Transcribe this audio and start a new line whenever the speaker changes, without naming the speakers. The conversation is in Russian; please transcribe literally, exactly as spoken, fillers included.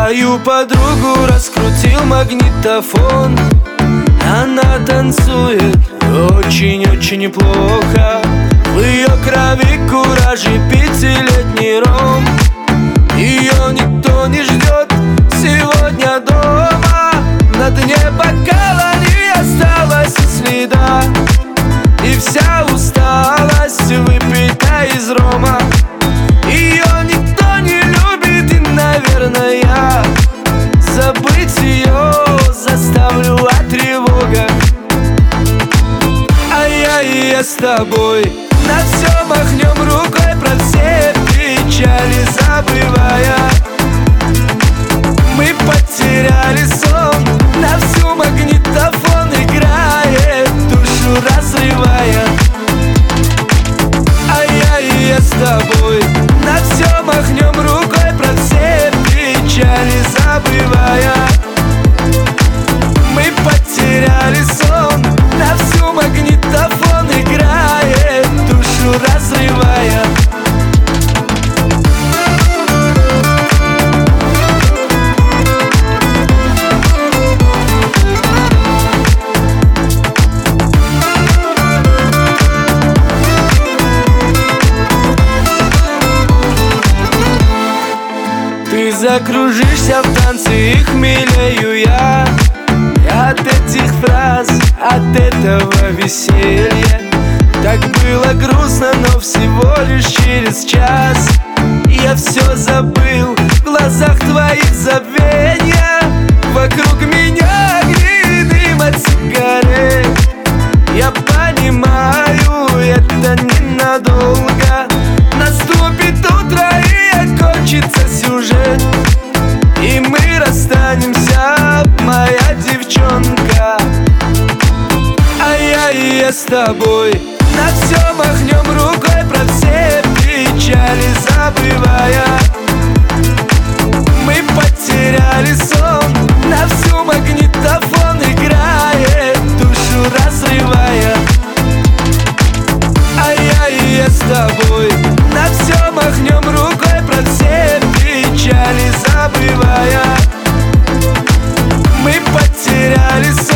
Твою подругу раскрутил магнитофон. Она танцует очень-очень неплохо. В ее крови кураж и пятилетний ром. Ее никто не ждет сегодня дома. На дне бокала не осталось и следа. И вся усталость выпита из рома. Ее никто не любит, и, наверное, забыть ее заставлю от тревога. А я и я с тобой на все махнем рукой, про все печали забывая. Мы потеряли сон, на всю магнитофон играет, душу разрывая. А я и я с тобой на все махнем рукой, про все печали забывая. Мы потеряли сон, на всю магнитофон играет, душу разрывая. Ты закружишься в танце, и хмелею я от этих фраз, от этого веселья. Так было грустно, но всего лишь через час я все забыл, в глазах твоих забвенья. Вокруг меня огни, дым от сигарет. Я понимаю, это ненадолго. Наступит утро и окончится сюжет, и мы расстанемся, моя девчонка. А я и я с тобой на все махнем рукой, про все печали забывая. Мы потеряли сон, на всю магнитофон играет, душу разрывая. А я и я с тобой на все махнем рукой, про все печали забывая. Мы потеряли сон.